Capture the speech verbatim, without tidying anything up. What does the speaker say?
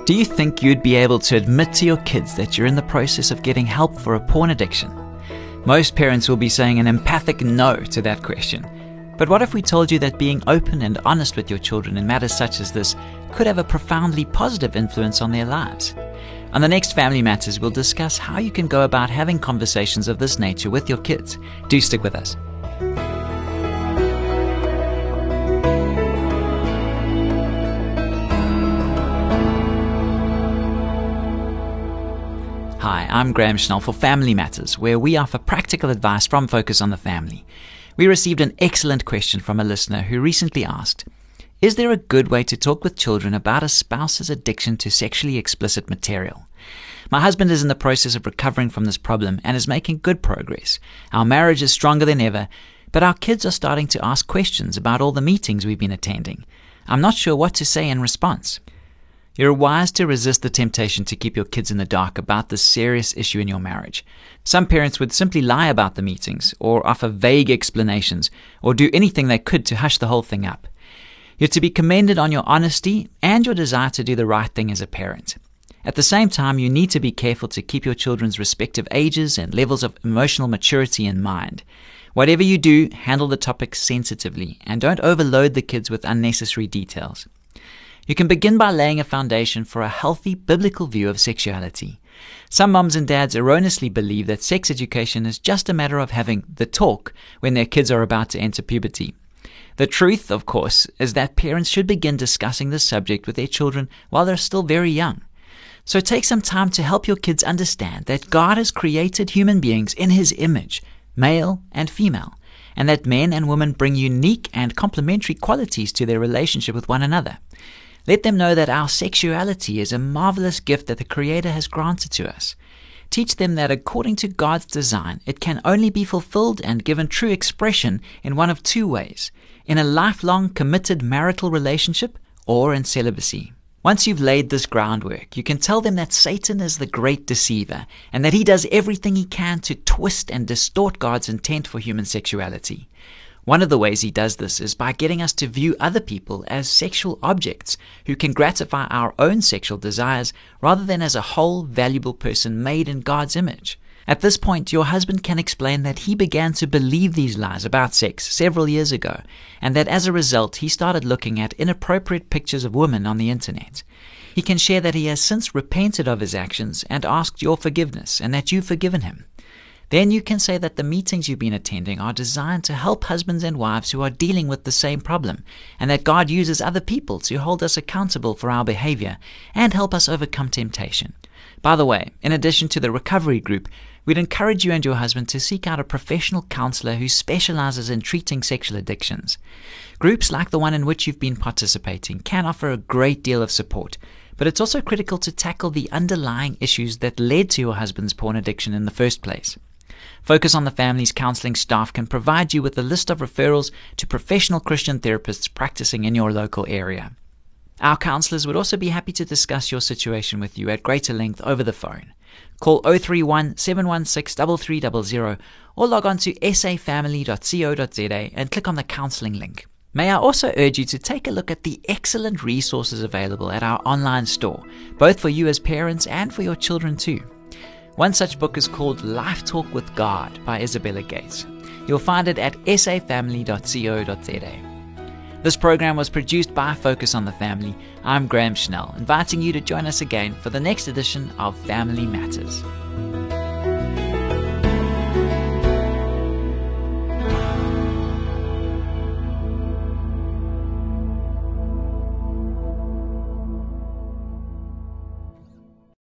Do you think you'd be able to admit to your kids that you're in the process of getting help for a porn addiction? Most parents will be saying an emphatic no to that question. But what if we told you that being open and honest with your children in matters such as this could have a profoundly positive influence on their lives? On the next Family Matters, we'll discuss how you can go about having conversations of this nature with your kids. Do stick with us. Hi, I'm Graham Schnell for Family Matters, where we offer practical advice from Focus on the Family. We received an excellent question from a listener who recently asked, is there a good way to talk with children about a spouse's addiction to sexually explicit material? My husband is in the process of recovering from this problem and is making good progress. Our marriage is stronger than ever, but our kids are starting to ask questions about all the meetings we've been attending. I'm not sure what to say in response. You're wise to resist the temptation to keep your kids in the dark about this serious issue in your marriage. Some parents would simply lie about the meetings or offer vague explanations or do anything they could to hush the whole thing up. You're to be commended on your honesty and your desire to do the right thing as a parent. At the same time, you need to be careful to keep your children's respective ages and levels of emotional maturity in mind. Whatever you do, handle the topic sensitively and don't overload the kids with unnecessary details. You can begin by laying a foundation for a healthy biblical view of sexuality. Some moms and dads erroneously believe that sex education is just a matter of having the talk when their kids are about to enter puberty. The truth, of course, is that parents should begin discussing this subject with their children while they're still very young. So take some time to help your kids understand that God has created human beings in His image, male and female, and that men and women bring unique and complementary qualities to their relationship with one another. Let them know that our sexuality is a marvelous gift that the Creator has granted to us. Teach them that according to God's design, it can only be fulfilled and given true expression in one of two ways: in a lifelong committed marital relationship or in celibacy. Once you've laid this groundwork, you can tell them that Satan is the great deceiver and that he does everything he can to twist and distort God's intent for human sexuality. One of the ways he does this is by getting us to view other people as sexual objects who can gratify our own sexual desires rather than as a whole, valuable person made in God's image. At this point, your husband can explain that he began to believe these lies about sex several years ago, and that as a result, he started looking at inappropriate pictures of women on the internet. He can share that he has since repented of his actions and asked your forgiveness, and that you've forgiven him. Then you can say that the meetings you've been attending are designed to help husbands and wives who are dealing with the same problem, and that God uses other people to hold us accountable for our behavior and help us overcome temptation. By the way, in addition to the recovery group, we'd encourage you and your husband to seek out a professional counselor who specializes in treating sexual addictions. Groups like the one in which you've been participating can offer a great deal of support, but it's also critical to tackle the underlying issues that led to your husband's porn addiction in the first place. Focus on the Family's counseling staff can provide you with a list of referrals to professional Christian therapists practicing in your local area. Our counselors would also be happy to discuss your situation with you at greater length over the phone. Call zero three one, seven one six, three three zero zero or log on to s a family dot co dot z a and click on the counseling link. May I also urge you to take a look at the excellent resources available at our online store, both for you as parents and for your children too. One such book is called Life Talk with God by Isabella Gates. You'll find it at s a family dot co dot z a. This program was produced by Focus on the Family. I'm Graham Schnell, inviting you to join us again for the next edition of Family Matters.